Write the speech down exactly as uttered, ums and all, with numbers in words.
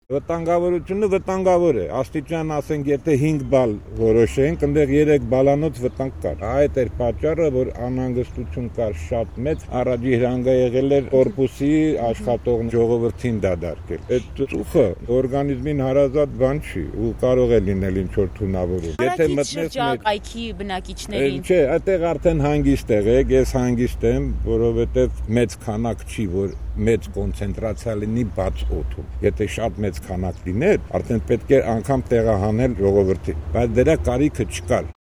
Վտանգավորությունը վտանգավոր է, աստիճան ասենք, եթե հինգ բալ որոշենք, այնտեղ երեք բալանոց վտանգ կար։ Այդ էր պատճառը, որ անհանգստություն կար շատ մեծ, առաջի հրանգը եղել էր կորպուսի աշխատող ժողովրդին դադարել։ Այդ ծուխը օրգանիզմին հարազատ բան չի ու կարող է լինել ինչ որ թունավորում։ Եթե մտնես կայքի բնակիչներին։ Չէ, այդտեղ արդեն հանգիստ եղ եք, ես հանգիստ եմ, որովհետև մեծ քանակ չի, որ մեծ կոնցենտրացիա լինի բաց օդում։ Եթե շատ մեծ քանակ լիներ, արդեն պետք է անգամ տեղահանել ժողովրդին, բայց դրա կարիքը չկար։